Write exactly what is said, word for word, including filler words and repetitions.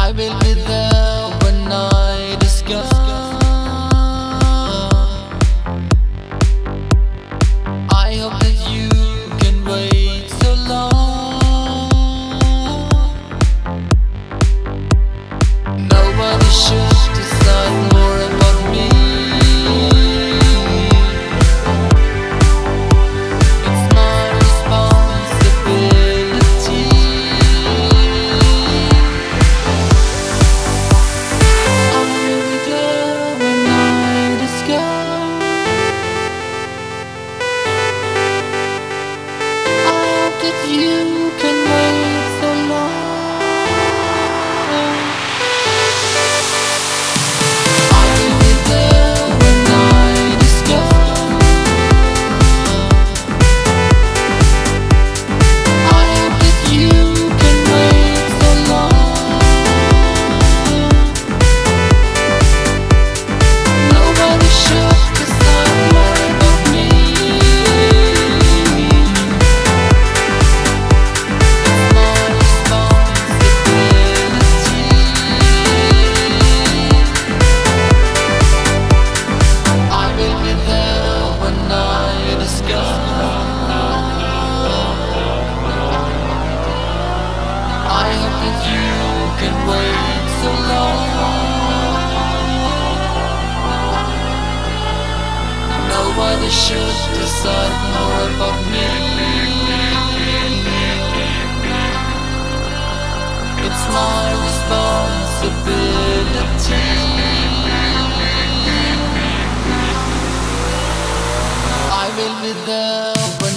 I will be there when night is gone. I hope that you can wait so long. Nobody should decide more about me. It's my responsibility. I will be there when night is gone. I hope that you can wait so long. I will be there when night is gone. I hope that you can wait so long. Nobody should decide more about me. It's my responsibility. I will be there when night is gone. I hope that you can wait so long. Nobody should decide more about me. It's my responsibility. I will be there when